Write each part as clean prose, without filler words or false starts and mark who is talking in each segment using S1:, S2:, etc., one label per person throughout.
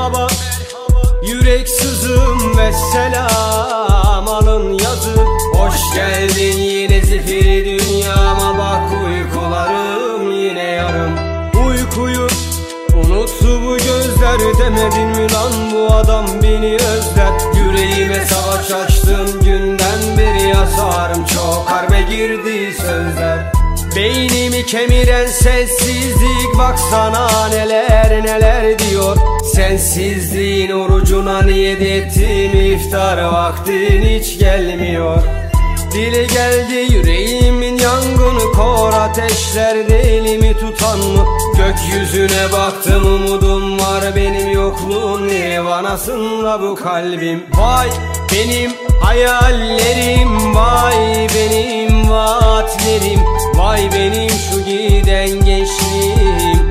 S1: merhaba, yürek sızım ve selam alın yazı. Hoş geldin yine zifiri dünyama, bak uykularım yine yarım. Uykuyu unuttu bu gözler, demedin mi lan bu adam beni özler. Yüreğime savaş açtın günden beri, yasarım çok harbe girdi sözler. Beynimi kemiren sessizlik, baksana neler neler diyor. Sensizliğin orucuna niyet ettim, iftar vaktin hiç gelmiyor. Dile geldi yüreğimin yangını, kor ateşlerde elimi tutan mı? Gökyüzüne baktım umudum var, benim yokluğun nirvanasında bu kalbim. Vay benim hayallerim, vay benim vaatlerim, vay benim şu giden gençliğim.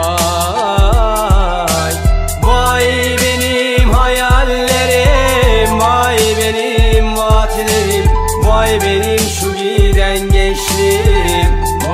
S1: Vay, vay benim hayallerim, vay benim vaatlerim, vay benim şu giden gençliğim.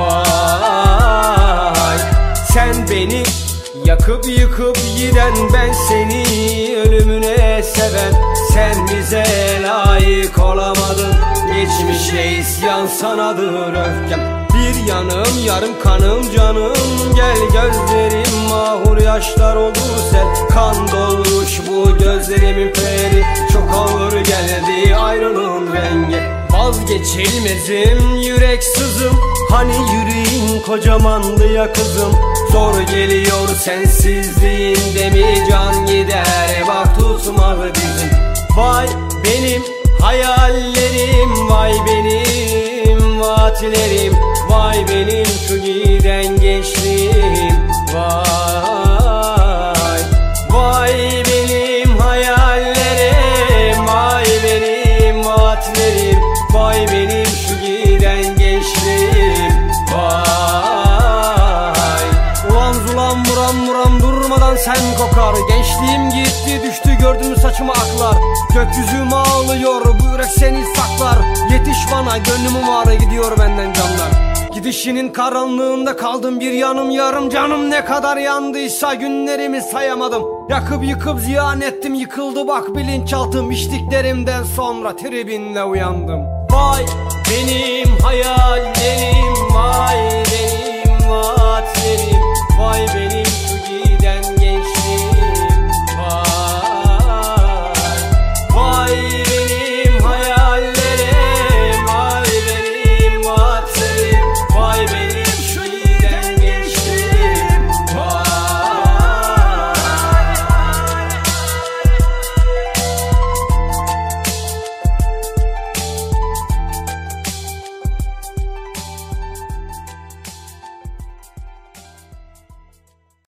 S1: Vay, sen beni yakıp yıkıp giden, ben seni ölümüne seven. Sen bize layık olamadın, geçmişle isyan sanadır öfkem. Bir yanım yarım kanım canım, gel gözlerim mahur yaşlar oldu sel. Kan dolmuş bu gözlerimin peri, çok ağır geldi ayrılığın rengi. Vazgeçilmezim yürek sızım, hani yüreğin kocamandı ya kızım. Zor geliyor sensizliğinde mi can gider, bak tutmalı bizim. Vay benim hayallerim, vay benim vaatlerim, vay benim şu giden gençliğim. Vay, vay benim hayallerim, vay benim vaatlerim, vay benim şu giden gençliğim. Vay, ulan zulan buram buram durmadan sen kokar. Gençliğim gitti düştü, gördün mü saçıma aklar. Gökyüzüm ağlıyor, bu yürek seni saklar. Yetiş bana, gönlümün var, gidiyor benden canlar. Gidişinin karanlığında kaldım bir yanım yarım. Canım ne kadar yandıysa günlerimi sayamadım. Yakıp yıkıp ziyan ettim, yıkıldı bak bilinçaltım. İçtiklerimden sonra tribinle uyandım. Vay benim hayallerim, vay benim vaatlerim, vay benim